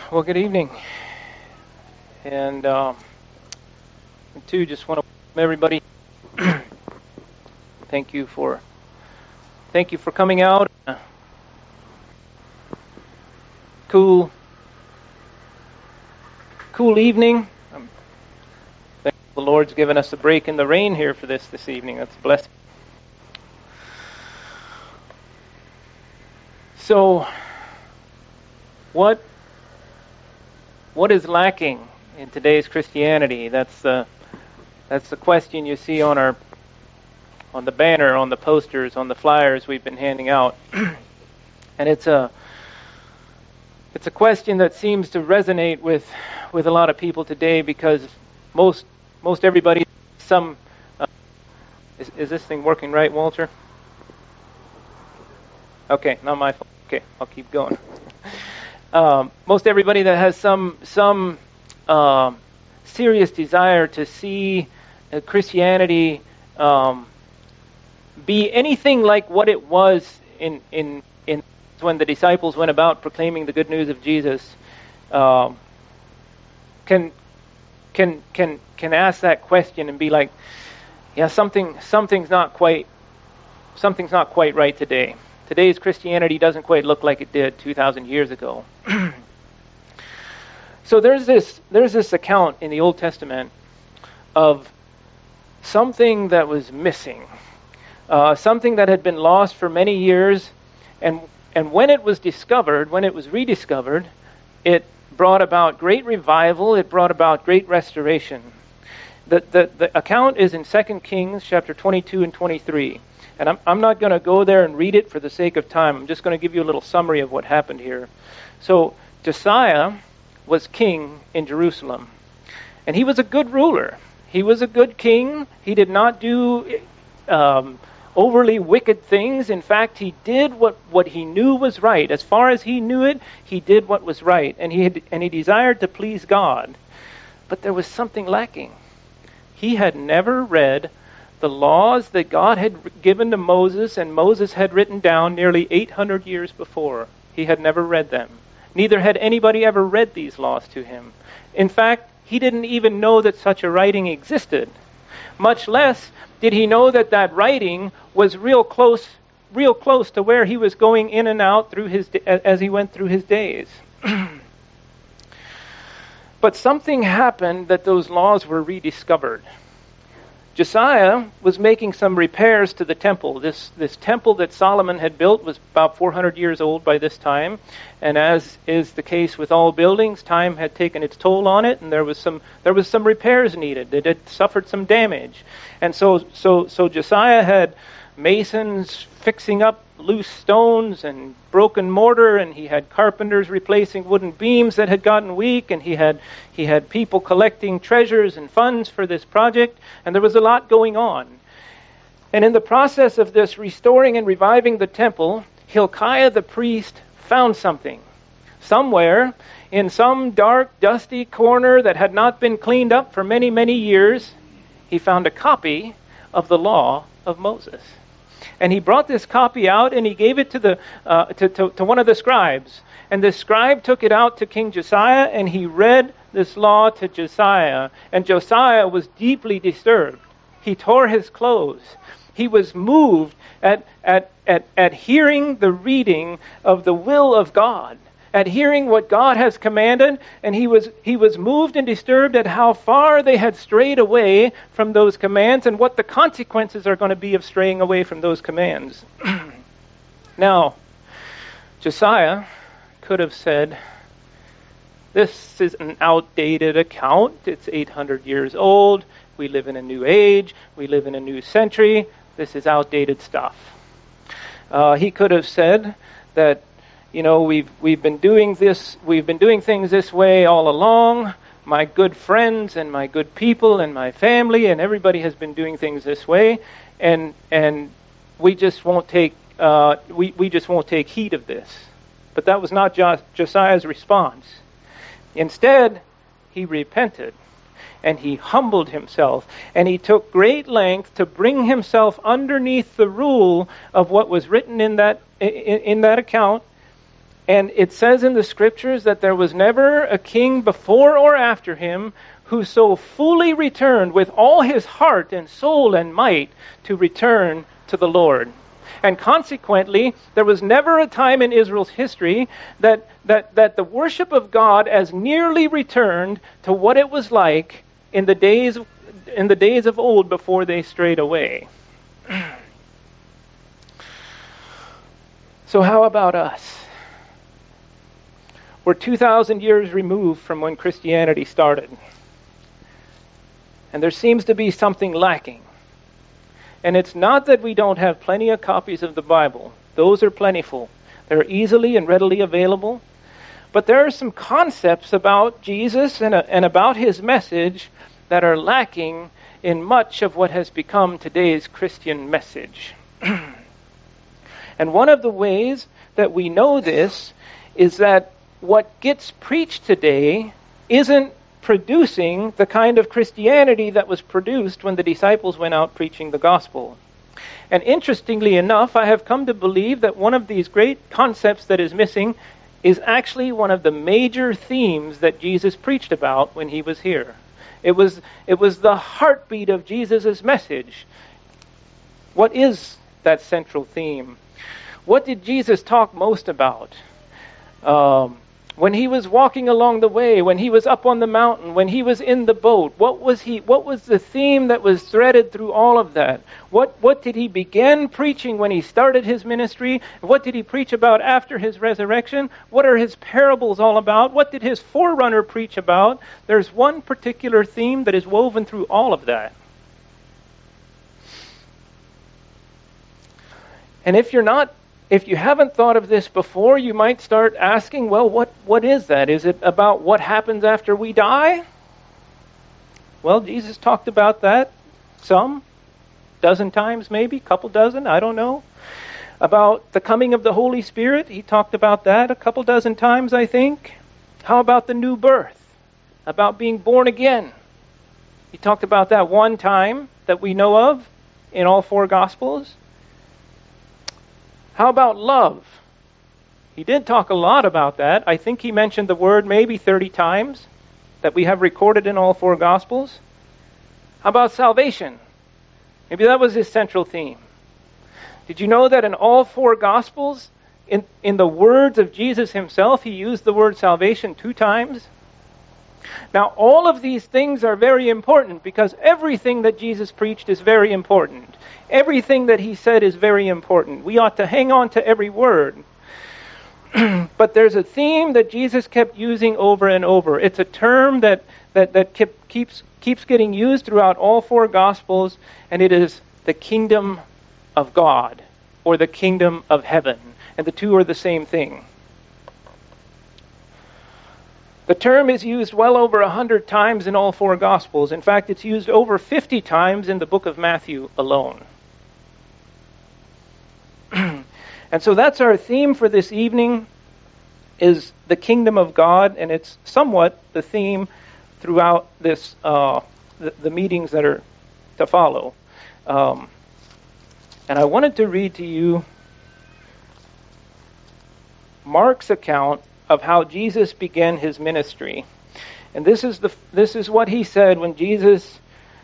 Well, good evening, and too, just want to welcome everybody. Thank you for coming out. Cool evening. Thankful the Lord's given us a break in the rain here for this evening. That's a blessing. So, what is lacking in today's Christianity? That's the question you see on the banner, on the posters, on the flyers we've been handing out. And it's a question that seems to resonate with a lot of people today, because most everybody, is this thing working right, Walter? Okay, not my fault. Okay, I'll keep going. Most everybody that has some serious desire to see Christianity be anything like what it was in when the disciples went about proclaiming the good news of Jesus, can ask that question and be like, yeah, something's not quite right today. Today's Christianity doesn't quite look like it did 2,000 years ago. So there's this account in the Old Testament of something that was missing, something that had been lost for many years, and when it was rediscovered, it brought about great revival. It brought about great restoration. The account is in 2 Kings chapter 22 and 23. And I'm not going to go there and read it for the sake of time. I'm just going to give you a little summary of what happened here. So Josiah was king in Jerusalem, and he was a good ruler. He was a good king. He did not do overly wicked things. In fact, he did what he knew was right. As far as he knew it, he did what was right, and he desired to please God. But there was something lacking. He had never read the laws that God had given to Moses, and Moses had written down nearly 800 years before. He had never read them. Neither had anybody ever read these laws to him. In fact, he didn't even know that such a writing existed. Much less did he know that writing was real close to where he was going in and out as he went through his days. But something happened that those laws were rediscovered. Josiah was making some repairs to the temple. This temple that Solomon had built was about 400 years old by this time, and as is the case with all buildings, time had taken its toll on it, and there was some repairs needed. It had suffered some damage, and so Josiah had masons fixing up loose stones and broken mortar, and he had carpenters replacing wooden beams that had gotten weak, and he had people collecting treasures and funds for this project, and there was a lot going on. And in the process of this restoring and reviving the temple, Hilkiah the priest found something. Somewhere in some dark, dusty corner that had not been cleaned up for many, many years, he found a copy of the law of Moses. And he brought this copy out, and he gave it to one of the scribes. And the scribe took it out to King Josiah, and he read this law to Josiah. And Josiah was deeply disturbed. He tore his clothes. He was moved at hearing the reading of the will of God, at hearing what God has commanded, and he was moved and disturbed at how far they had strayed away from those commands and what the consequences are going to be of straying away from those commands. Now, Josiah could have said, this is an outdated account. It's 800 years old. We live in a new age. We live in a new century. This is outdated stuff. He could have said that, we've been doing things this way all along. My good friends and my good people and my family and everybody has been doing things this way, and we just won't take heed of this. But that was not Josiah's response. Instead, he repented, and he humbled himself, and he took great length to bring himself underneath the rule of what was written in that account, And it says in the scriptures that there was never a king before or after him who so fully returned with all his heart and soul and might to return to the Lord. And consequently, there was never a time in Israel's history that the worship of God as nearly returned to what it was like in the days of old before they strayed away. So how about us? We're 2,000 years removed from when Christianity started. And there seems to be something lacking. And it's not that we don't have plenty of copies of the Bible. Those are plentiful. They're easily and readily available. But there are some concepts about Jesus and about his message that are lacking in much of what has become today's Christian message. And one of the ways that we know this is that what gets preached today isn't producing the kind of Christianity that was produced when the disciples went out preaching the gospel. And interestingly enough, I have come to believe that one of these great concepts that is missing is actually one of the major themes that Jesus preached about when he was here. It was the heartbeat of Jesus' message. What is that central theme? What did Jesus talk most about? When he was walking along the way, when he was up on the mountain, when he was in the boat, what was the theme that was threaded through all of that? What did he begin preaching when he started his ministry? What did he preach about after his resurrection? What are his parables all about? What did his forerunner preach about? There's one particular theme that is woven through all of that. And if you haven't thought of this before, you might start asking, well, what is that? Is it about what happens after we die? Well, Jesus talked about that some, dozen times maybe, couple dozen, I don't know. About the coming of the Holy Spirit, he talked about that a couple dozen times, I think. How about the new birth? About being born again? He talked about that one time that we know of in all four Gospels. How about love? He did talk a lot about that. I think he mentioned the word maybe 30 times that we have recorded in all four Gospels. How about salvation? Maybe that was his central theme. Did you know that in all four Gospels, in the words of Jesus himself, he used the word salvation 2 times? Now, all of these things are very important because everything that Jesus preached is very important. Everything that he said is very important. We ought to hang on to every word. But there's a theme that Jesus kept using over and over. It's a term that keeps getting used throughout all four Gospels, and it is the kingdom of God or the kingdom of heaven. And the two are the same thing. The term is used well over 100 times in all four Gospels. In fact, it's used over 50 times in the book of Matthew alone. And so that's our theme for this evening, is the kingdom of God, and it's somewhat the theme throughout this the meetings that are to follow. And I wanted to read to you Mark's account of how Jesus began his ministry. And this is what he said when Jesus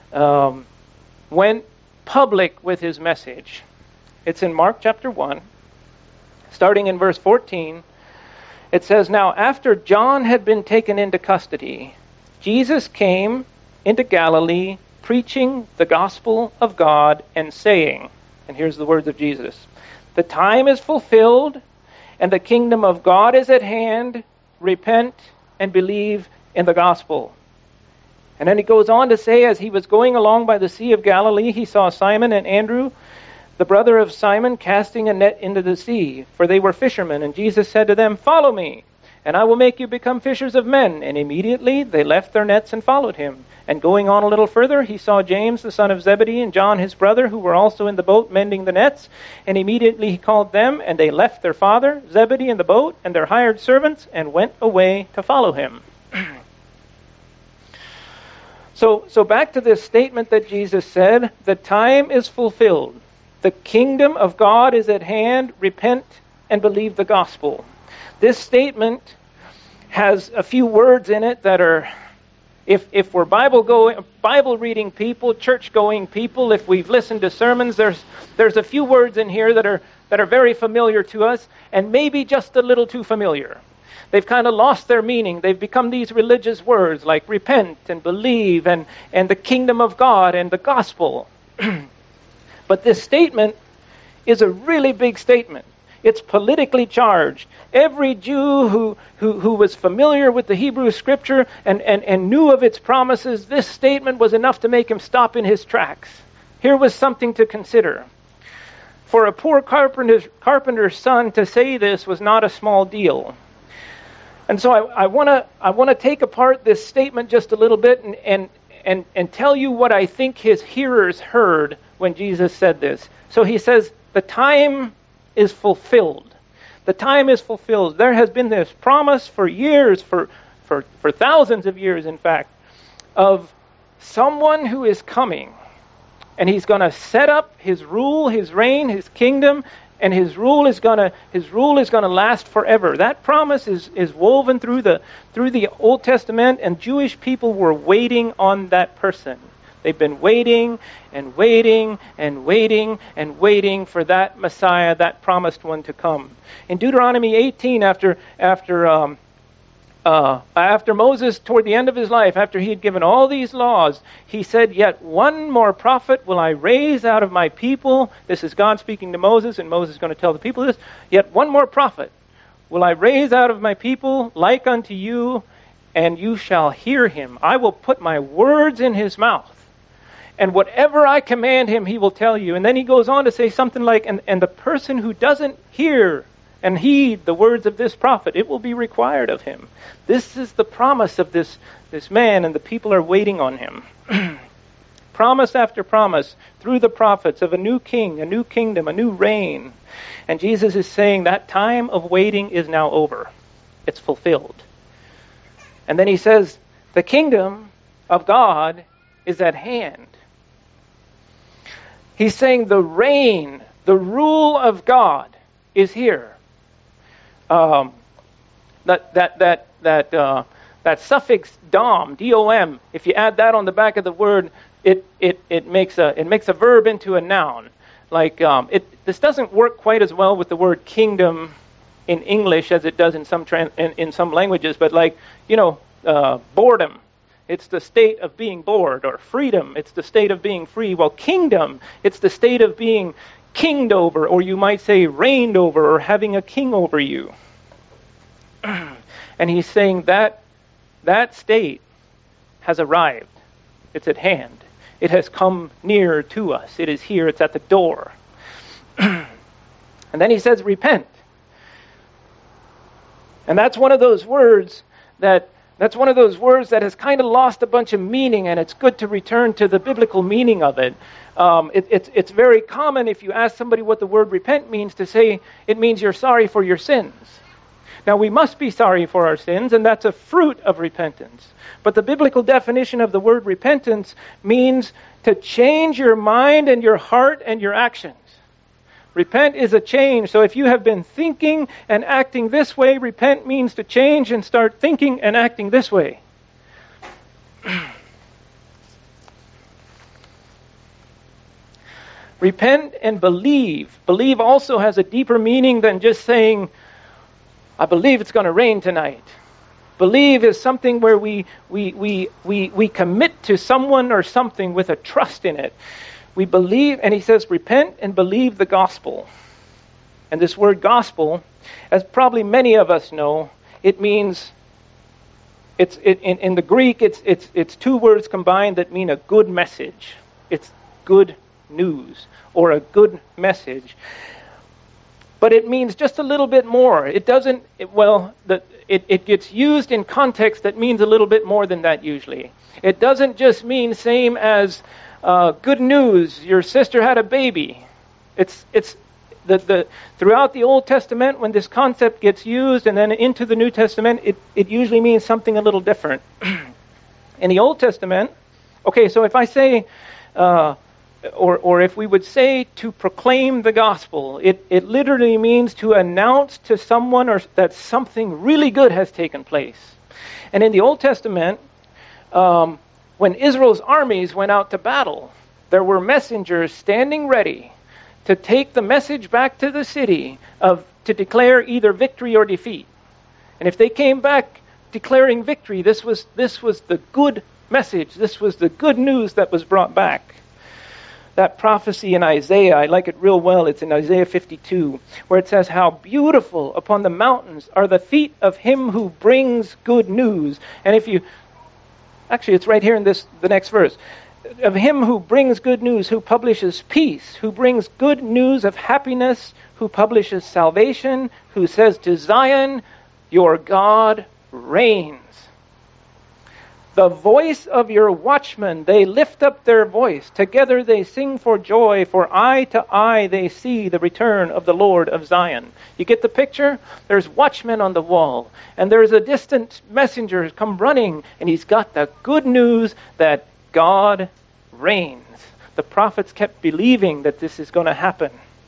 went public with his message. It's in Mark chapter 1, starting in verse 14. It says, "Now after John had been taken into custody, Jesus came into Galilee, preaching the gospel of God and saying," and here's the words of Jesus, "The time is fulfilled, and the kingdom of God is at hand. Repent and believe in the gospel." And then he goes on to say, as he was going along by the Sea of Galilee, he saw Simon and Andrew, the brother of Simon, casting a net into the sea, for they were fishermen. And Jesus said to them, "Follow me, and I will make you become fishers of men." And immediately they left their nets and followed him. And going on a little further, he saw James, the son of Zebedee, and John, his brother, who were also in the boat mending the nets. And immediately he called them, and they left their father, Zebedee, in the boat, and their hired servants, and went away to follow him. So back to this statement that Jesus said, the time is fulfilled. The kingdom of God is at hand. Repent and believe the gospel. This statement has a few words in it that are, if we're Bible reading people, church going people, if we've listened to sermons, there's a few words in here that are very familiar to us, and maybe just a little too familiar. They've kind of lost their meaning. They've become these religious words like repent and believe and the kingdom of God and the gospel. But this statement is a really big statement. It's politically charged. Every Jew who was familiar with the Hebrew Scripture and knew of its promises, this statement was enough to make him stop in his tracks. Here was something to consider. For a poor carpenter's son to say this was not a small deal. And so I want to take apart this statement just a little bit and tell you what I think his hearers heard when Jesus said this. So he says, the time is fulfilled. The time is fulfilled. There has been this promise for years, for thousands of years, in fact, of someone who is coming. And he's going to set up his rule, his reign, his kingdom, and his rule is going to last forever. That promise is woven through the Old Testament, and Jewish people were waiting on that person. They've been waiting and waiting and waiting and waiting for that Messiah, that promised one, to come. In Deuteronomy 18, after Moses, toward the end of his life, after he had given all these laws, he said, "Yet one more prophet will I raise out of my people." This is God speaking to Moses, and Moses is going to tell the people this. "Yet one more prophet will I raise out of my people, like unto you, and you shall hear him. I will put my words in his mouth, and whatever I command him, he will tell you." And then he goes on to say something like, and the person who doesn't hear and heed the words of this prophet, it will be required of him. This is the promise of this man, and the people are waiting on him. Promise after promise through the prophets of a new king, a new kingdom, a new reign. And Jesus is saying that time of waiting is now over. It's fulfilled. And then he says, the kingdom of God is at hand. He's saying the reign, the rule of God is here. That suffix dom, D-O-M, if you add that on the back of the word, it makes a verb into a noun. Like this doesn't work quite as well with the word kingdom in English as it does in some languages. But boredom, it's the state of being bored, or freedom, it's the state of being free. Well, kingdom, it's the state of being kinged over, or you might say reigned over, or having a king over you. And he's saying that state has arrived. It's at hand. It has come near to us. It is here. It's at the door. And then he says, repent. And that's one of those words that has kind of lost a bunch of meaning, and it's good to return to the biblical meaning of it. It's very common, if you ask somebody what the word repent means, to say it means you're sorry for your sins. Now, we must be sorry for our sins, and that's a fruit of repentance. But the biblical definition of the word repentance means to change your mind and your heart and your actions. Repent is a change. So if you have been thinking and acting this way, repent means to change and start thinking and acting this way. Repent and believe. Believe also has a deeper meaning than just saying, I believe it's going to rain tonight. Believe is something where we commit to someone or something with a trust in it. We believe, and he says, repent and believe the gospel. And this word gospel, as probably many of us know, it means, in the Greek, it's two words combined that mean a good message. It's good news, or a good message. But it means just a little bit more. It doesn't, it gets used in context that means a little bit more than that usually. It doesn't just mean same as good news, your sister had a baby. It's throughout the Old Testament, when this concept gets used and then into the New Testament, it usually means something a little different. In the Old Testament, okay, so if I say, or if we would say to proclaim the gospel, it literally means to announce to someone or that something really good has taken place. And in the Old Testament, when Israel's armies went out to battle, there were messengers standing ready to take the message back to the city to declare either victory or defeat. And if they came back declaring victory, this was the good message. This was the good news that was brought back. That prophecy in Isaiah, I like it real well. It's in Isaiah 52, where it says, "How beautiful upon the mountains are the feet of him who brings good news." And actually it's right here in the next verse. "Of him who brings good news, who publishes peace, who brings good news of happiness, who publishes salvation, who says to Zion, your God reigns. The voice of your watchmen, they lift up their voice. Together they sing for joy, for eye to eye they see the return of the Lord of Zion." You get the picture? There's watchmen on the wall, and there's a distant messenger come running, and he's got the good news that God reigns. The prophets kept believing that this is going to happen.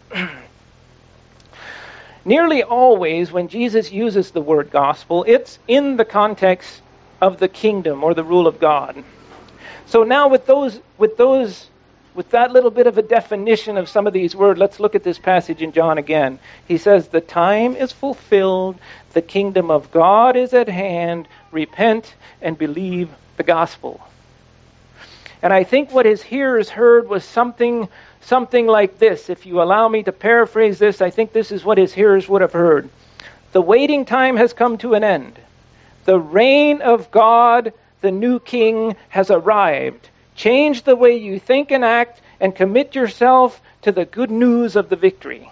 Nearly always when Jesus uses the word gospel, it's in the context of the kingdom or the rule of God. So now with that little bit of a definition of some of these words, let's look at this passage in John again. He says, "The time is fulfilled, the kingdom of God is at hand, repent and believe the gospel." And I think what his hearers heard was something like this. If you allow me to paraphrase this, I think this is what his hearers would have heard. The waiting time has come to an end. The reign of God, the new king, has arrived. Change the way you think and act and commit yourself to the good news of the victory.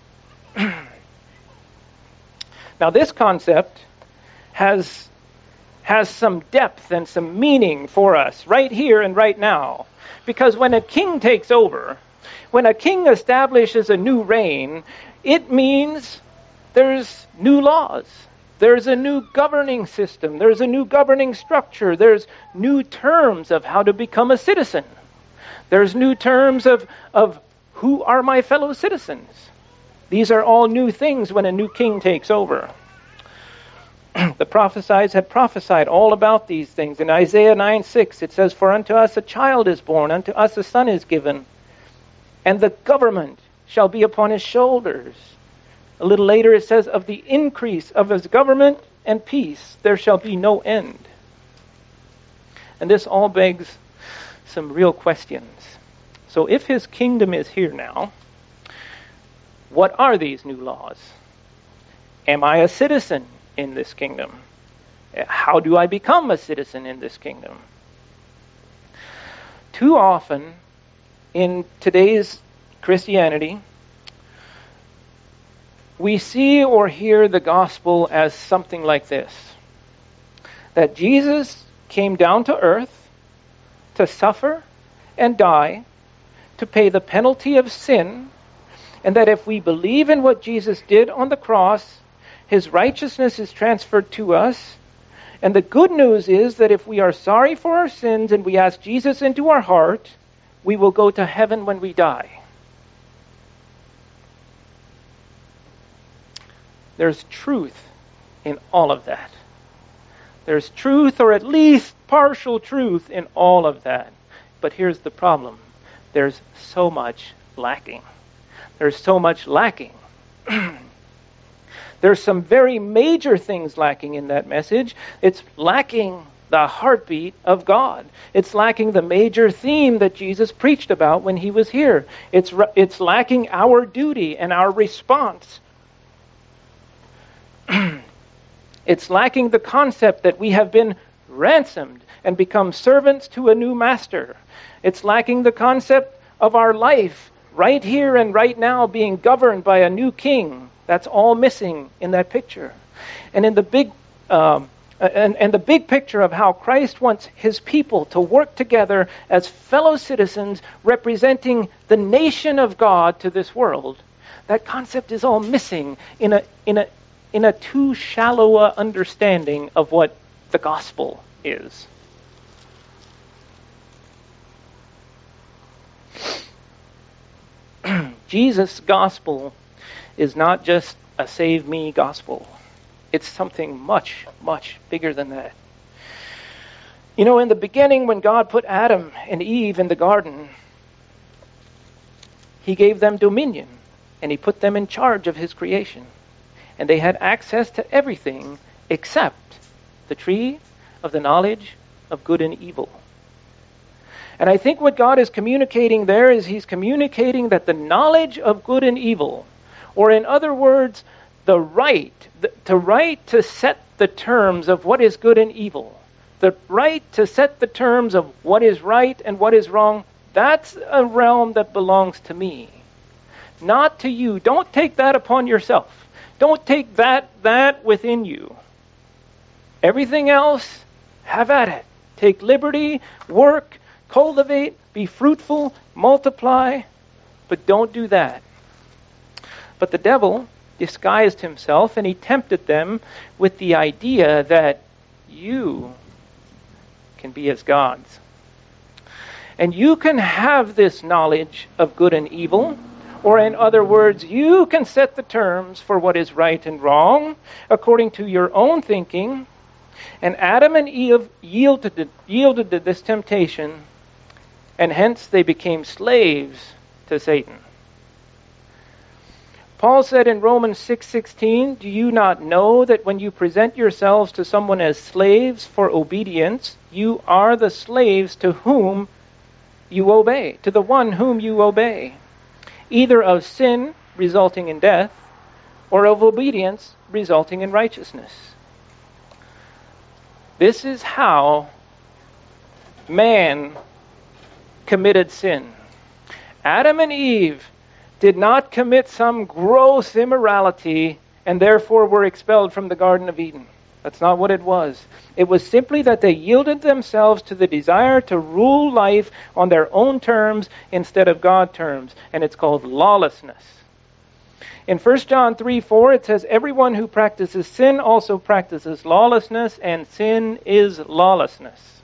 Now this concept has some depth and some meaning for us right here and right now. Because when a king takes over, when a king establishes a new reign, it means there's new laws. There's a new governing system. There's a new governing structure. There's new terms of how to become a citizen. There's new terms of who are my fellow citizens. These are all new things when a new king takes over. The prophesies had prophesied all about these things. In Isaiah 9:6, it says, "For unto us a child is born, unto us a son is given, and the government shall be upon his shoulders." A little later it says, "Of the increase of his government and peace there shall be no end." And this all begs some real questions. So if his kingdom is here now, what are these new laws? Am I a citizen in this kingdom? How do I become a citizen in this kingdom? Too often in today's Christianity, we see or hear the gospel as something like this: that Jesus came down to earth to suffer and die, to pay the penalty of sin, and that if we believe in what Jesus did on the cross, his righteousness is transferred to us. And the good news is that if we are sorry for our sins and we ask Jesus into our heart, we will go to heaven when we die. There's truth in all of that. There's truth, or at least partial truth, in all of that. But here's the problem. There's so much lacking. There's so much lacking. There's some very major things lacking in that message. It's lacking the heartbeat of God. It's lacking the major theme that Jesus preached about when he was here. It's lacking our duty and our response. It's lacking the concept that we have been ransomed and become servants to a new master. It's lacking the concept of our life right here and right now being governed by a new king. That's all missing in that picture. And in the big the big picture of how Christ wants his people to work together as fellow citizens representing the nation of God to this world, that concept is all missing in a too shallow understanding of what the gospel is. Jesus' gospel is not just a save me gospel. It's something much, much bigger than that. You know, in the beginning, when God put Adam and Eve in the garden, he gave them dominion, and he put them in charge of his creation. And they had access to everything except the tree of the knowledge of good and evil. And I think what God is communicating there is he's communicating that the knowledge of good and evil, or in other words, the right to set the terms of what is good and evil, the right to set the terms of what is right and what is wrong, that's a realm that belongs to me, not to you. Don't take that upon yourself. Don't take that within you. Everything else, have at it. Take liberty, work, cultivate, be fruitful, multiply, but don't do that. But the devil disguised himself, and he tempted them with the idea that you can be as gods. And you can have this knowledge of good and evil, or in other words, you can set the terms for what is right and wrong according to your own thinking. And Adam and Eve yielded to this temptation, and hence they became slaves to Satan. Paul said in Romans 6:16, "Do you not know that when you present yourselves to someone as slaves for obedience, you are the slaves to whom you obey, to the one whom you obey, either of sin resulting in death, or of obedience resulting in righteousness." This is how man committed sin. Adam and Eve did not commit some gross immorality and therefore were expelled from the Garden of Eden. That's not what it was. It was simply that they yielded themselves to the desire to rule life on their own terms instead of God's terms, and it's called lawlessness. In 1 John 3:4, it says, "Everyone who practices sin also practices lawlessness, and sin is lawlessness."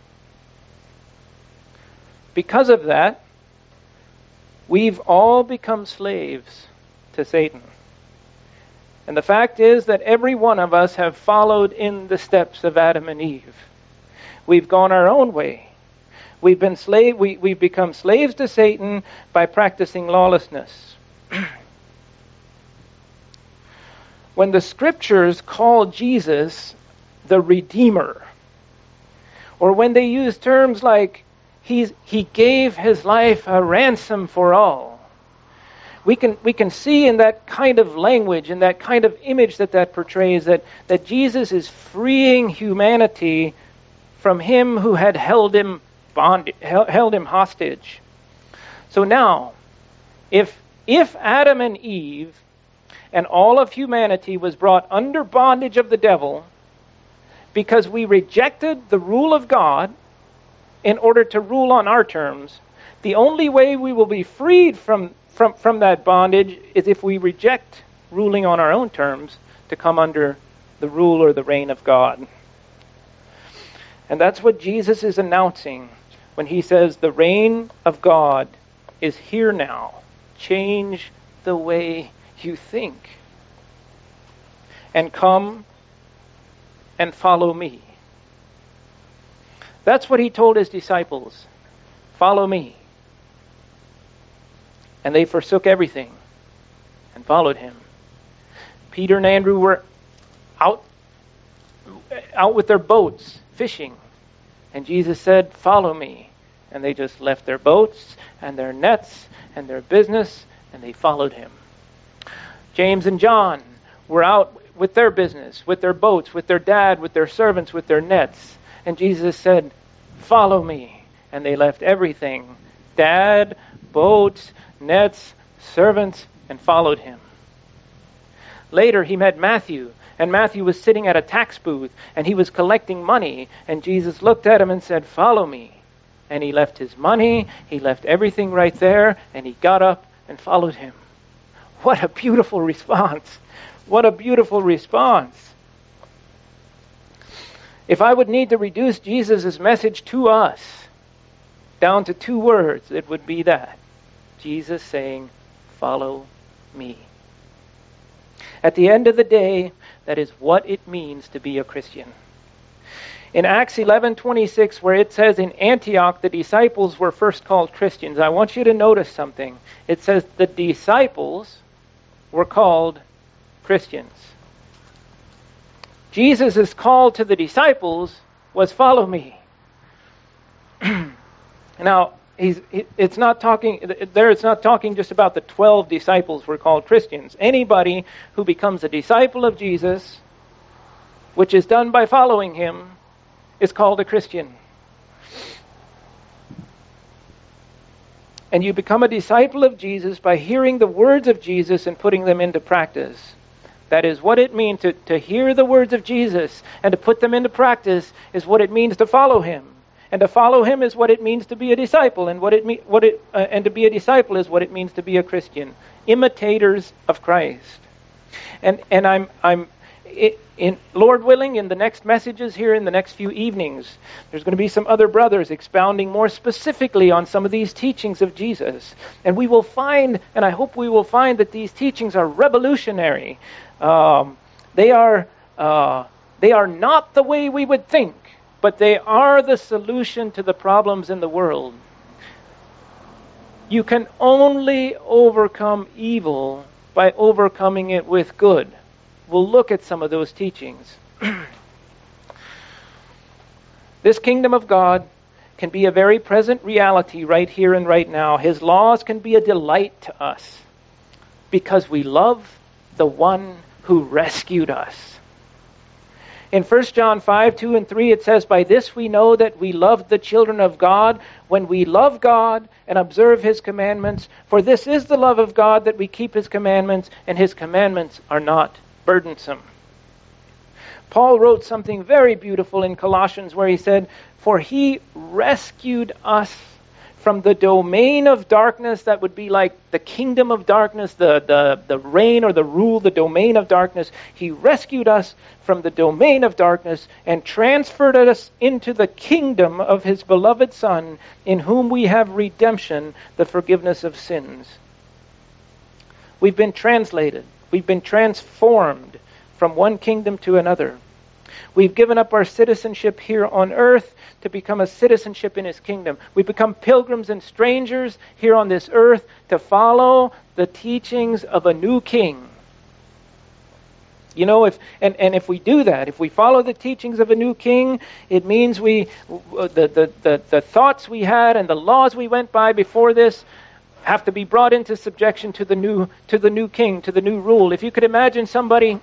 Because of that, we've all become slaves to Satan. And the fact is that every one of us have followed in the steps of Adam and Eve. We've gone our own way. We've become slaves to Satan by practicing lawlessness. When the scriptures call Jesus the Redeemer, or when they use terms like he gave his life a ransom for all, we can see in that kind of language, in that kind of image that portrays, that Jesus is freeing humanity from him who had held him hostage. So now, if Adam and Eve and all of humanity was brought under bondage of the devil because we rejected the rule of God in order to rule on our terms, the only way we will be freed from that bondage is if we reject ruling on our own terms to come under the rule or the reign of God. And that's what Jesus is announcing when he says the reign of God is here now. Change the way you think, and come and follow me. That's what he told his disciples. Follow me. And they forsook everything and followed him. Peter and Andrew were out with their boats fishing, and Jesus said, "Follow me." And they just left their boats and their nets and their business, and they followed him. James and John were out with their business, with their boats, with their dad, with their servants, with their nets. And Jesus said, "Follow me." And they left everything, dad, boats, nets, servants, and followed him. Later he met Matthew, and Matthew was sitting at a tax booth, and he was collecting money. And Jesus looked at him and said, "Follow me." And he left his money, he left everything right there, and he got up and followed him. What a beautiful response. What a beautiful response. If I would need to reduce Jesus' message to us down to two words, it would be that. Jesus saying, follow me. At the end of the day, that is what it means to be a Christian. In Acts 11:26, where it says in Antioch the disciples were first called Christians, I want you to notice something. It says the disciples were called Christians. Jesus' call to the disciples was, follow me. Now, it's not talking just about the 12 disciples were called Christians. Anybody who becomes a disciple of Jesus, which is done by following him, is called a Christian. And you become a disciple of Jesus by hearing the words of Jesus and putting them into practice. That is what it means to hear the words of Jesus and to put them into practice is what it means to follow him. And to follow him is what it means to be a disciple, and and to be a disciple is what it means to be a Christian. Imitators of Christ. And I'm in Lord willing, in the next messages here in the next few evenings, there's going to be some other brothers expounding more specifically on some of these teachings of Jesus. And we will find, and I hope we will find, that these teachings are revolutionary. They are not the way we would think, but they are the solution to the problems in the world. You can only overcome evil by overcoming it with good. We'll look at some of those teachings. This kingdom of God can be a very present reality right here and right now. His laws can be a delight to us because we love the one who rescued us. In 1 John 5:2 and 3, it says, by this we know that we love the children of God, when we love God and observe his commandments. For this is the love of God, that we keep his commandments, and his commandments are not burdensome. Paul wrote something very beautiful in Colossians where he said, for he rescued us from the domain of darkness, that would be like the kingdom of darkness, the reign or the rule, the domain of darkness. He rescued us from the domain of darkness and transferred us into the kingdom of his beloved Son, in whom we have redemption, the forgiveness of sins. We've been translated. We've been transformed from one kingdom to another. We've given up our citizenship here on earth to become a citizenship in his kingdom. We become pilgrims and strangers here on this earth to follow the teachings of a new king. You know, if we do that, if we follow the teachings of a new king, it means the thoughts we had and the laws we went by before this have to be brought into subjection to the new king, to the new rule. If you could imagine somebody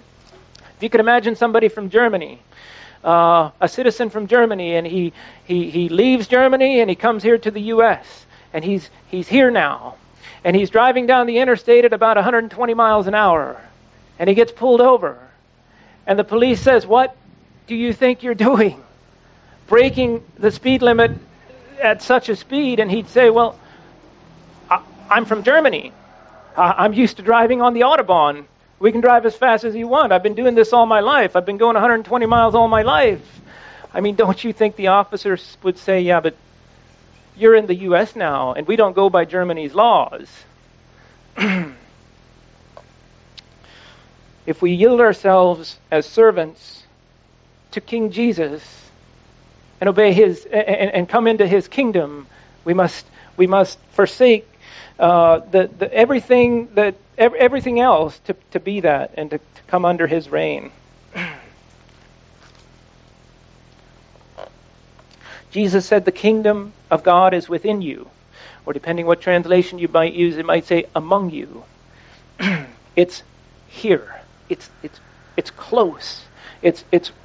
from Germany, a citizen from Germany, and he leaves Germany and he comes here to the U.S. and he's here now, and he's driving down the interstate at about 120 miles an hour, and he gets pulled over, and the police says, "What do you think you're doing? Breaking the speed limit at such a speed?" And he'd say, "Well, I'm from Germany. I'm used to driving on the Autobahn. We can drive as fast as you want. I've been doing this all my life. I've been going 120 miles all my life." I mean, don't you think the officers would say, "Yeah, but you're in the U.S. now, and we don't go by Germany's laws"? If we yield ourselves as servants to King Jesus and obey his and come into his kingdom, we must forsake everything else to be that and to come under his reign. Jesus said the kingdom of God is within you, or depending what translation you might use, it might say among you. It's here. It's close. It's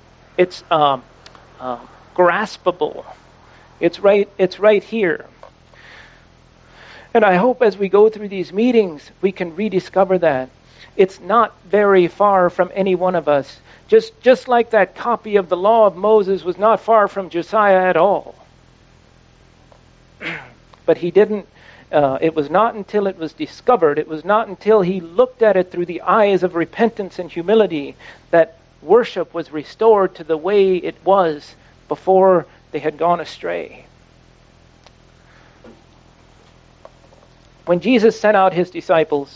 graspable. It's right here. And I hope as we go through these meetings, we can rediscover that. It's not very far from any one of us. Just like that copy of the law of Moses was not far from Josiah at all. But he didn't, it was not until it was discovered, it was not until he looked at it through the eyes of repentance and humility that worship was restored to the way it was before they had gone astray. When Jesus sent out his disciples,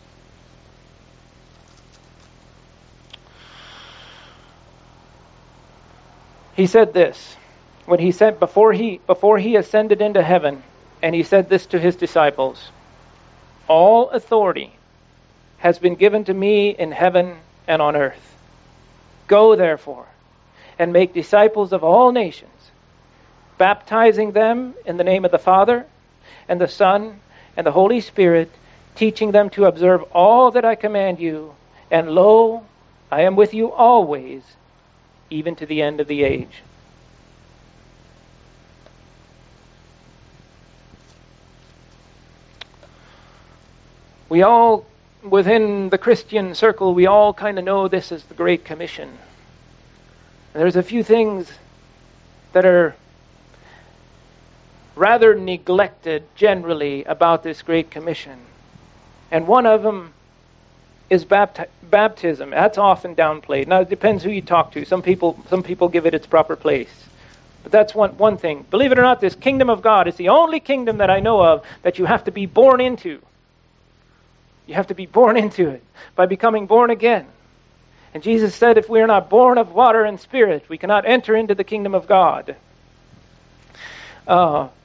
he said this. When he said before he ascended into heaven, and he said this to his disciples, "All authority has been given to me in heaven and on earth. Go therefore and make disciples of all nations, baptizing them in the name of the Father and the Son and the Holy Spirit, teaching them to observe all that I command you, and lo, I am with you always, even to the end of the age." We all, within the Christian circle, we all kind of know this as the Great Commission. And there's a few things that are rather neglected generally about this Great Commission. And one of them is baptism. That's often downplayed. Now, it depends who you talk to. Some people give it its proper place. But that's one thing. Believe it or not, this kingdom of God is the only kingdom that I know of that you have to be born into. You have to be born into it by becoming born again. And Jesus said if we are not born of water and spirit, we cannot enter into the kingdom of God. The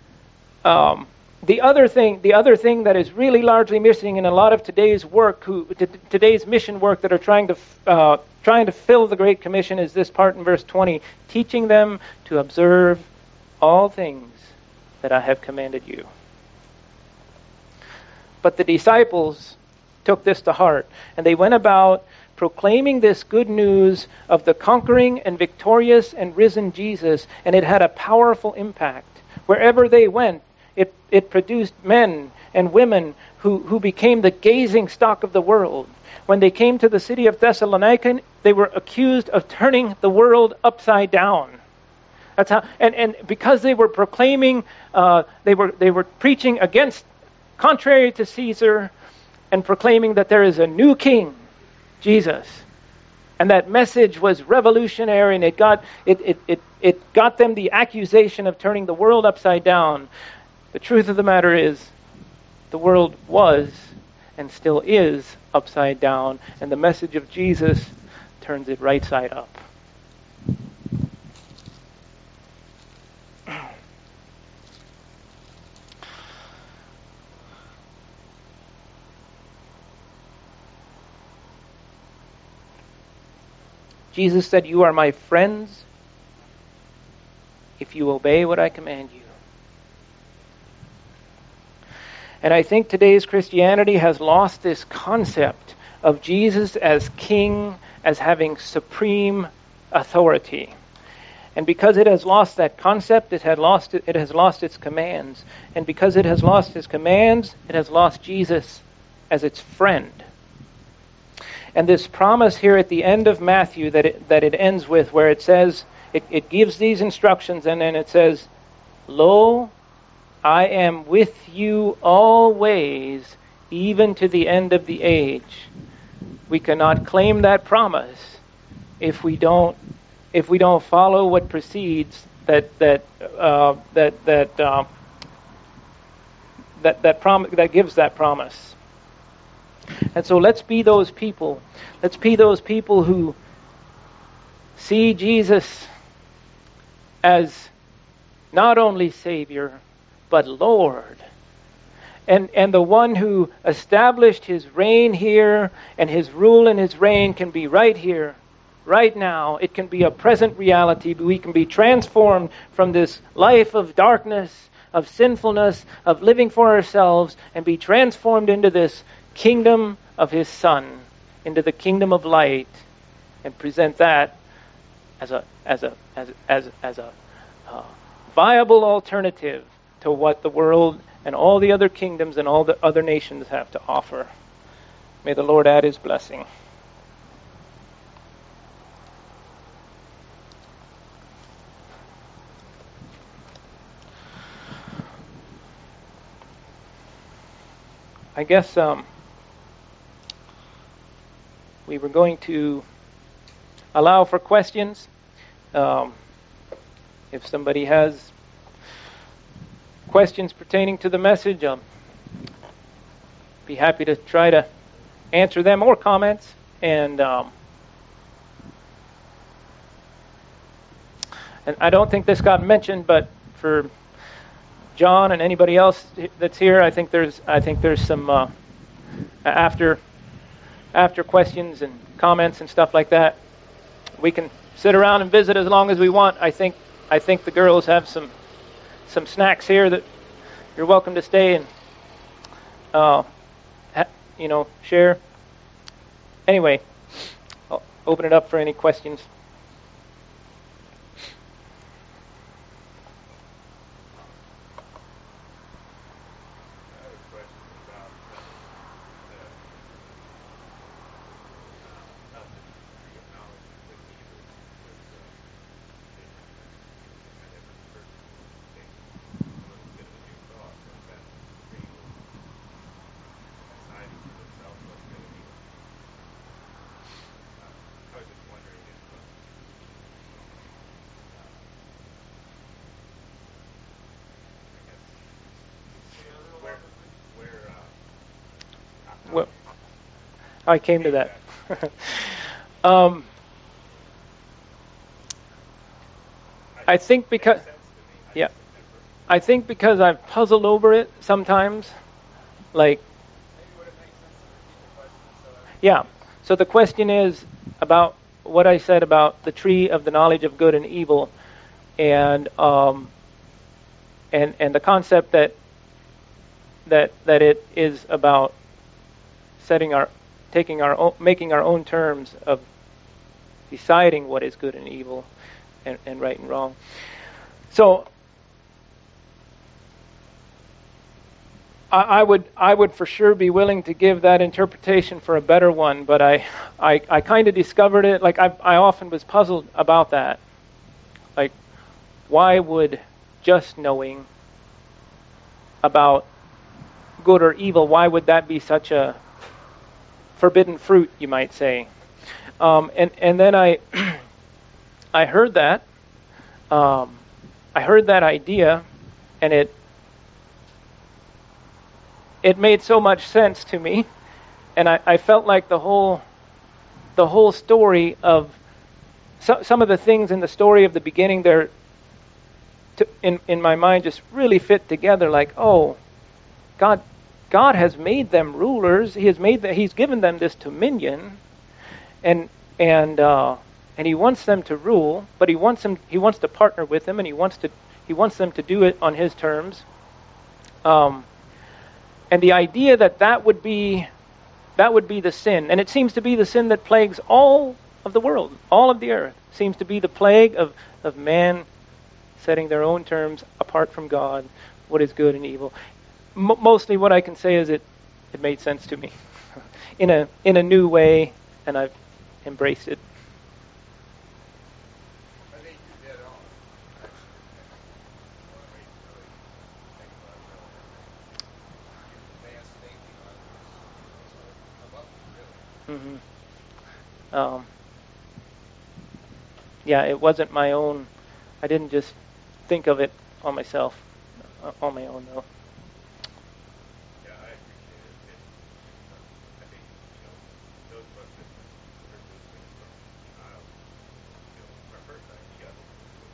other thing that is really largely missing in a lot of today's work, today's mission work that are trying to fill the Great Commission, is this part in verse 20, teaching them to observe all things that I have commanded you. But the disciples took this to heart, and they went about proclaiming this good news of the conquering and victorious and risen Jesus, and it had a powerful impact. Wherever they went, it produced men and women who became the gazing stock of the world. When they came to the city of Thessalonica, they were accused of turning the world upside down. That's how, and because they were proclaiming, they were preaching against, contrary to Caesar, and proclaiming that there is a new king, Jesus. And that message was revolutionary, and it got them the accusation of turning the world upside down. The truth of the matter is, the world was and still is upside down, and the message of Jesus turns it right side up. Jesus said, "You are my friends if you obey what I command you." And I think today's Christianity has lost this concept of Jesus as king, as having supreme authority. And because it has lost that concept, it has lost its commands. And because it has lost its commands, it has lost Jesus as its friend. And this promise here at the end of Matthew that it ends with, where it says, it gives these instructions, and then it says, "Lo, I am with you always, even to the end of the age." We cannot claim that promise if we don't follow what precedes that gives that promise. And so let's be those people. Let's be those people who see Jesus as not only Savior, but Lord. And the one who established his reign here, and his rule and his reign can be right here, right now. It can be a present reality. We can be transformed from this life of darkness, of sinfulness, of living for ourselves, and be transformed into this kingdom of his Son, into the kingdom of light, and present that as a viable alternative to what the world and all the other kingdoms and all the other nations have to offer. May the Lord add his blessing. I guess we were going to allow for questions. If somebody has questions pertaining to the message, be happy to try to answer them or comments. And I don't think this got mentioned, but for John and anybody else that's here, I think there's some after questions and comments and stuff like that, we can sit around and visit as long as we want. I think the girls have some snacks here that you're welcome to stay and share. Anyway, I'll open it up for any questions. Well, I came to that. I think because I've puzzled over it sometimes, like, yeah. So the question is about what I said about the tree of the knowledge of good and evil, and the concept that it is about making our own terms of deciding what is good and evil, and right and wrong. So I would for sure be willing to give that interpretation for a better one, but I kind of discovered it. Like I often was puzzled about that. Like, why would just knowing about good or evil, why would that be such a forbidden fruit, you might say? And then I heard that. I heard that idea, and it made so much sense to me, and I felt like the whole story of some of the things in the story of the beginning there, in my mind, just really fit together. Like, oh, God has made them rulers. He's given them this dominion, and He wants them to rule, but He wants to partner with them, and He wants them to do it on His terms. And the idea that would be the sin, and it seems to be the sin that plagues all of the world, all of the earth, seems to be the plague of man setting their own terms apart from God, what is good and evil. Mostly what I can say is it made sense to me in a new way, and I've embraced it. I think you did all. Mm-hmm. Yeah, it wasn't my own. I didn't just think of it on myself, on my own, though. Yeah, I appreciate it. I think, those of us that heard those things from our first idea is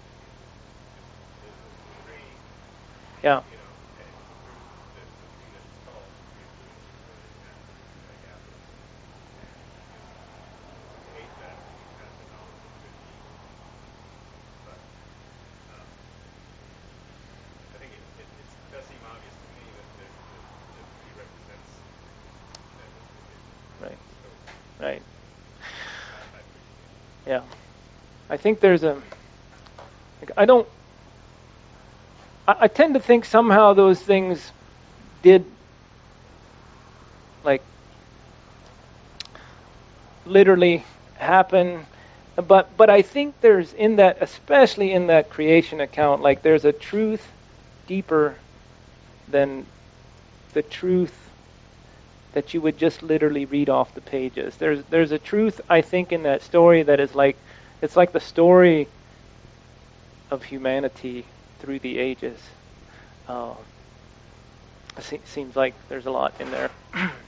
the tree. Yeah. And the thing that's called tree of good and evil is that apple. And hate that we have the knowledge of good and evil. But I think it does seem obvious to me that the tree represents that Right. So, Right. I appreciate it. Yeah. I think there's I tend to think somehow those things did, like, literally happen, but I think there's especially in that creation account, like, there's a truth deeper than the truth that you would just literally read off the pages. There's a truth, I think, in that story that is like, it's like the story of humanity through the ages. Seems like there's a lot in there.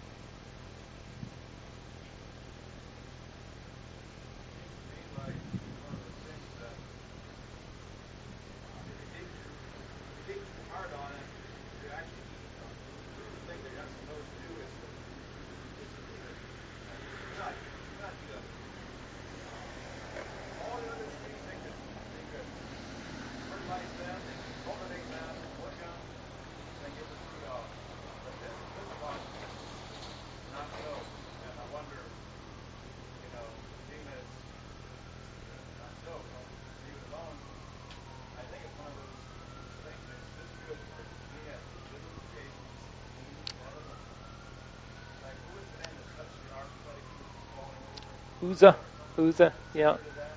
Uzzah, yeah.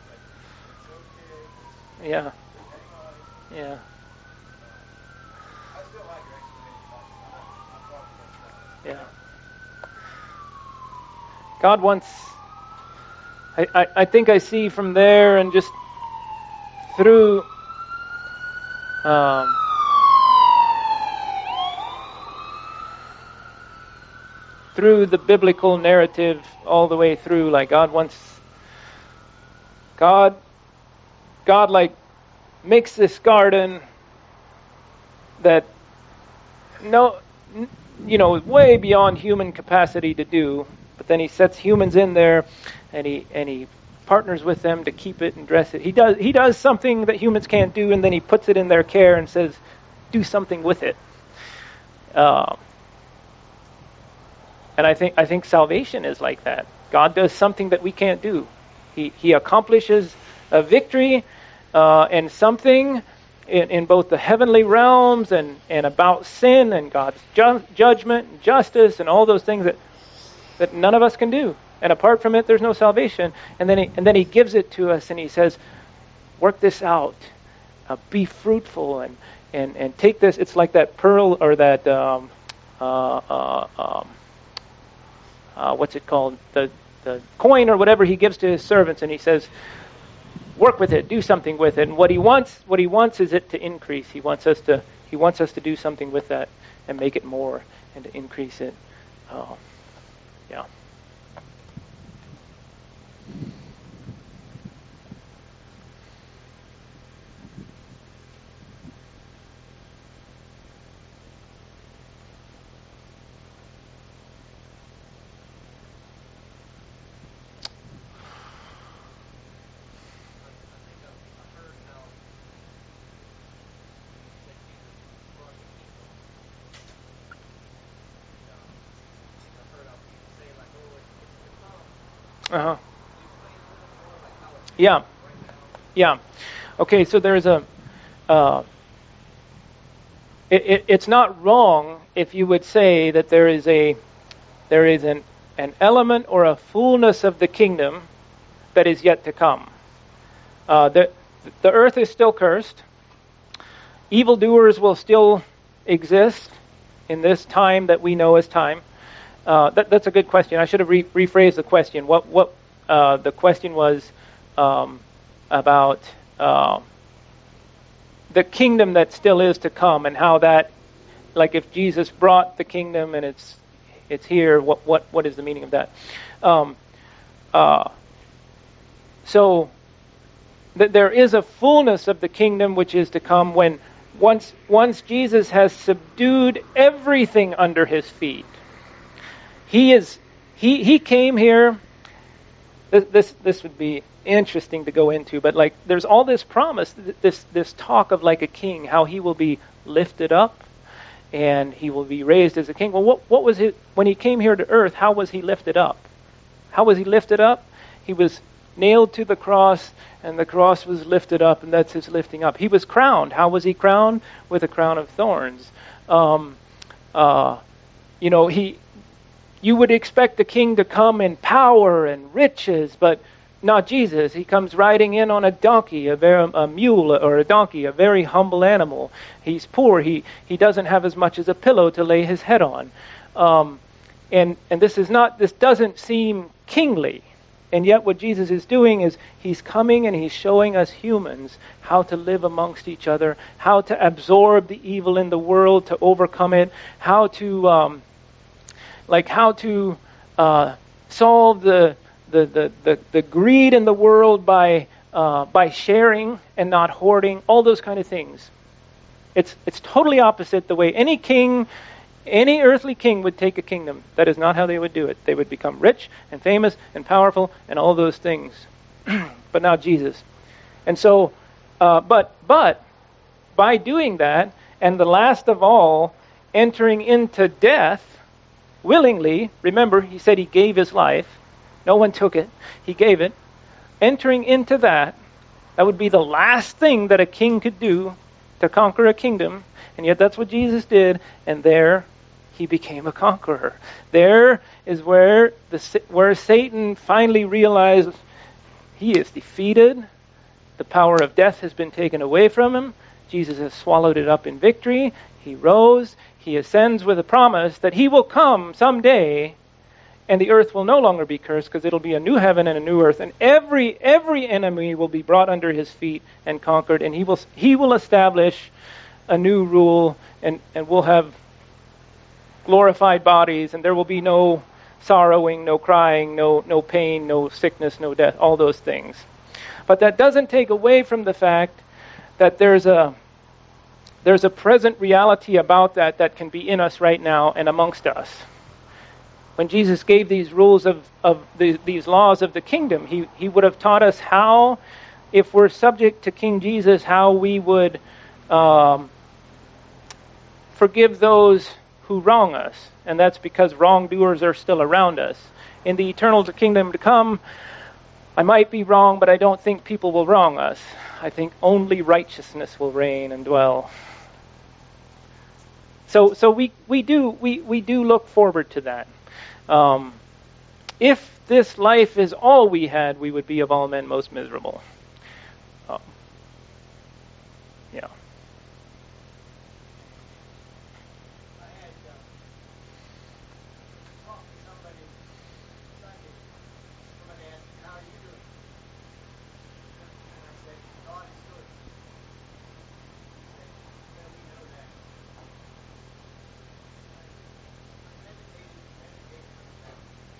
Yeah. Yeah. Yeah. God wants, I think I see from there and just through through the biblical narrative all the way through, like God like makes this garden that way beyond human capacity to do, but then he sets humans in there and he partners with them to keep it and dress it. He does something that humans can't do, and then he puts it in their care and says, do something with it. And I think salvation is like that. God does something that we can't do. He accomplishes a victory and something in both the heavenly realms and about sin and God's judgment and justice and all those things that none of us can do. And apart from it, there's no salvation. And then he gives it to us and he says, work this out. Be fruitful and take this. It's like that pearl or that what's it called? The coin or whatever he gives to his servants, and he says, work with it, do something with it. And what he wants is it to increase. He wants us to do something with that and make it more and to increase it. Yeah. Uh-huh. Yeah. Yeah. Okay, so there's it's not wrong if you would say that there is an element or a fullness of the kingdom that is yet to come. The earth is still cursed. Evildoers will still exist in this time that we know as time. That's a good question. I should have rephrased the question. What the question was about the kingdom that still is to come, and how that, like, if Jesus brought the kingdom and it's here, what is the meaning of that? So there is a fullness of the kingdom which is to come when once Jesus has subdued everything under his feet. He came here. This would be interesting to go into, but like there's all this promise, this talk of like a king, how he will be lifted up and he will be raised as a king. Well, what was it when he came here to earth? How was he lifted up? How was he lifted up? He was nailed to the cross, and the cross was lifted up, and that's his lifting up. He was crowned. How was he crowned? With a crown of thorns. You would expect the king to come in power and riches, but not Jesus. He comes riding in on a donkey, a mule or a donkey, a very humble animal. He's poor. He doesn't have as much as a pillow to lay his head on. And this doesn't seem kingly. And yet what Jesus is doing is he's coming and he's showing us humans how to live amongst each other, how to absorb the evil in the world, to overcome it, how to solve the greed in the world by sharing and not hoarding, all those kind of things. It's totally opposite the way any earthly king would take a kingdom. That is not how they would do it. They would become rich and famous and powerful and all those things. But not Jesus. And so, but by doing that, and the last of all, entering into death willingly, remember, he said he gave his life. No one took it. He gave it. Entering into that would be the last thing that a king could do to conquer a kingdom. And yet that's what Jesus did. And there he became a conqueror. There is where Satan finally realized he is defeated. The power of death has been taken away from him. Jesus has swallowed it up in victory. He rose. He ascends with a promise that he will come someday, and the earth will no longer be cursed, because it'll be a new heaven and a new earth, and every enemy will be brought under his feet and conquered, and he will establish a new rule, and we'll have glorified bodies, and there will be no sorrowing, no crying, no pain, no sickness, no death, all those things. But that doesn't take away from the fact that there's a present reality about that can be in us right now and amongst us. When Jesus gave these rules these laws of the kingdom, he would have taught us how, if we're subject to King Jesus, how we would forgive those who wrong us. And that's because wrongdoers are still around us. In the eternal kingdom to come, I might be wrong, but I don't think people will wrong us. I think only righteousness will reign and dwell. So we do look forward to that. If this life is all we had, we would be of all men most miserable. Yeah. I had talked to somebody Sunday. Somebody asked me, "How are you doing?" And I said, "God is good." He said, "Well, we know that." I meditated on that.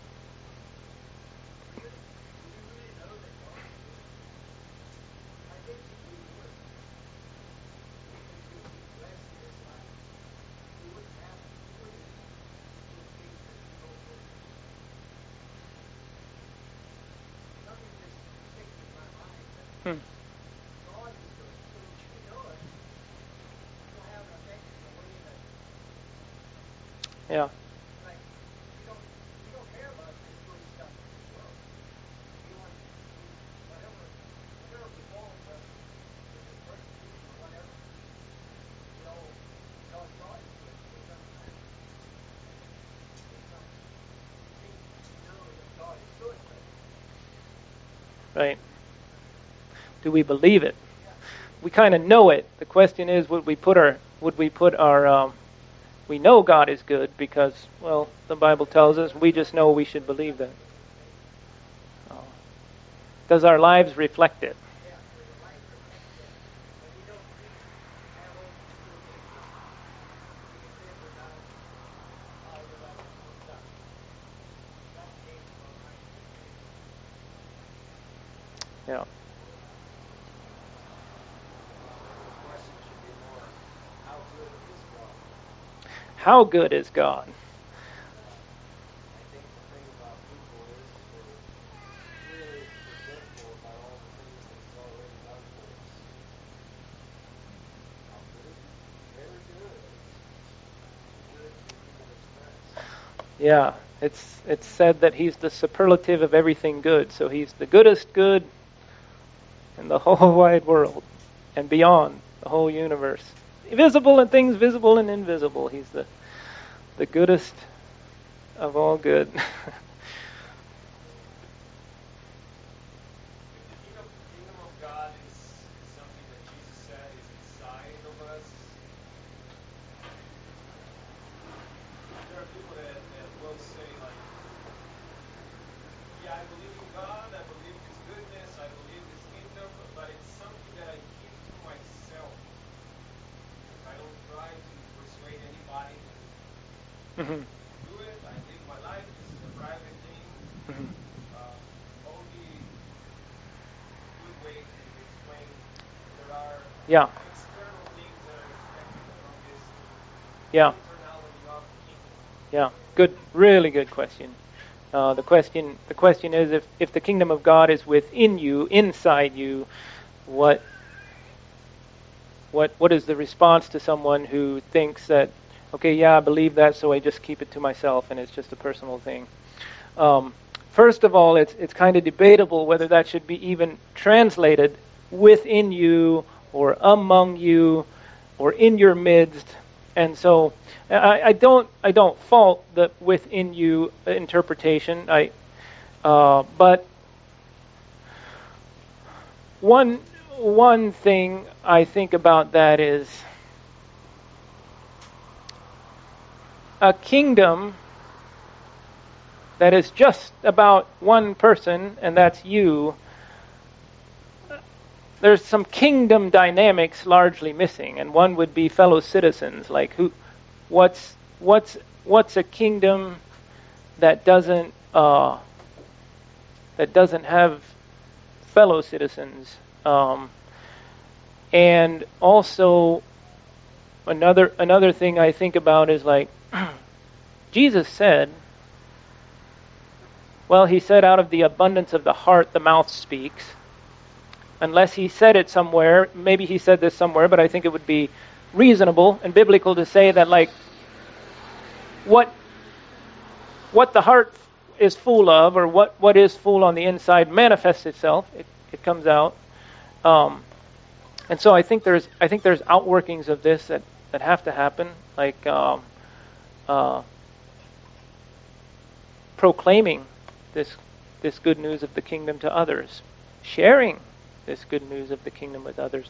Do you really know that God is good? I think if we would, if we would be blessed in this life, we wouldn't have to worry with things that we don't know. Something just sticks in my mind that God is good. So if you know it, you'll have an effect in the way that, Yeah. like, you don't care about this good stuff in this world. You want whatever befalls us, if it's persecution or whatever, because God is good, it doesn't matter. It's not. You know that God is good, but Right. Do we believe it? We kind of know it. The question is, would we put our we know God is good because, well, the Bible tells us. We just know we should believe that. Does our lives reflect it? yeah, there's a life reflects that. But we don't have all these little things that we can live without all the other stuff. That came to my mind. Yeah. The question should be more, how good is God? How good is God? I think the thing about people is we're really forgetful about all the things that He's already done for us. How good? Very good. Good to even express. Yeah. It's said that He's the superlative of everything good. So He's the goodest good in the whole wide world and beyond the whole universe. Visible and things visible and invisible. He's the goodest of all good. The kingdom of God is something that Jesus said is inside of us. There are people that will say, like, Yeah, I believe in God, I believe His goodness, I believe His kingdom, but it's something that I keep to myself. I don't try to persuade anybody Hmm. to do it. I live my life. This is a private thing. Hmm. Only good way to explain there are Yeah, external things that are expected from this yeah, internality of the kingdom. yeah. Good, really good question. The question is, if the kingdom of God is within you, inside you, what what is the response to someone who thinks that, okay, yeah, I believe that, so I just keep it to myself and it's just a personal thing? Um, First of all, it's kind of debatable whether that should be even translated within you or among you or in your midst. And so I don't fault the within you interpretation. But one thing I think about that is a kingdom that is just about one person, and that's you. There's some kingdom dynamics largely missing, and one would be fellow citizens. Like what's a kingdom that doesn't have fellow citizens? And also another thing I think about is like Jesus said. Well, he said, out of the abundance of the heart, the mouth speaks. Unless he said it somewhere, maybe he said this somewhere, but I think it would be reasonable and biblical to say that, like, what the heart is full of, or what is full on the inside, manifests itself. It comes out. And so I think there's outworkings of this that have to happen, like proclaiming this good news of the kingdom to others, sharing this good news of the kingdom with others.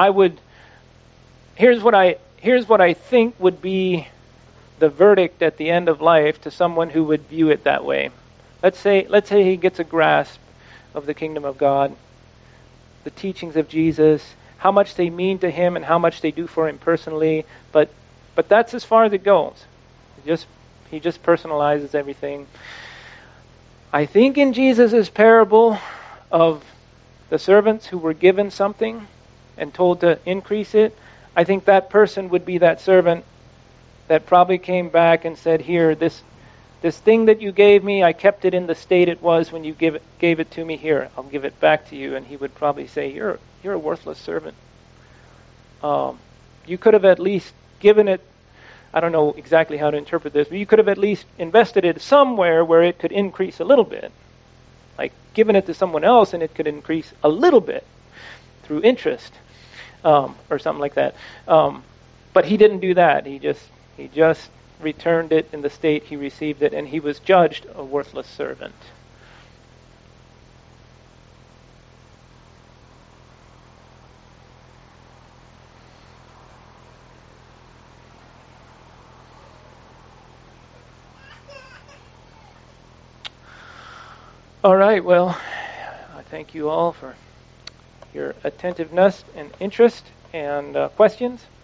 Here's what I think would be the verdict at the end of life to someone who would view it that way. Let's say he gets a grasp of the kingdom of God, the teachings of Jesus, how much they mean to him and how much they do for him personally, but that's as far as it goes. He just personalizes everything. I think in Jesus' parable of the servants who were given something and told to increase it, I think that person would be that servant that probably came back and said, here, this thing that you gave me, I kept it in the state it was when you gave it to me. Here, I'll give it back to you. And he would probably say, you're a worthless servant. You could have at least given it, I don't know exactly how to interpret this, but you could have at least invested it somewhere where it could increase a little bit. Like given it to someone else and it could increase a little bit through interest or something like that. But he didn't do that. He just returned it in the state he received it, and he was judged a worthless servant. All right, well, I thank you all for your attentiveness and interest and questions.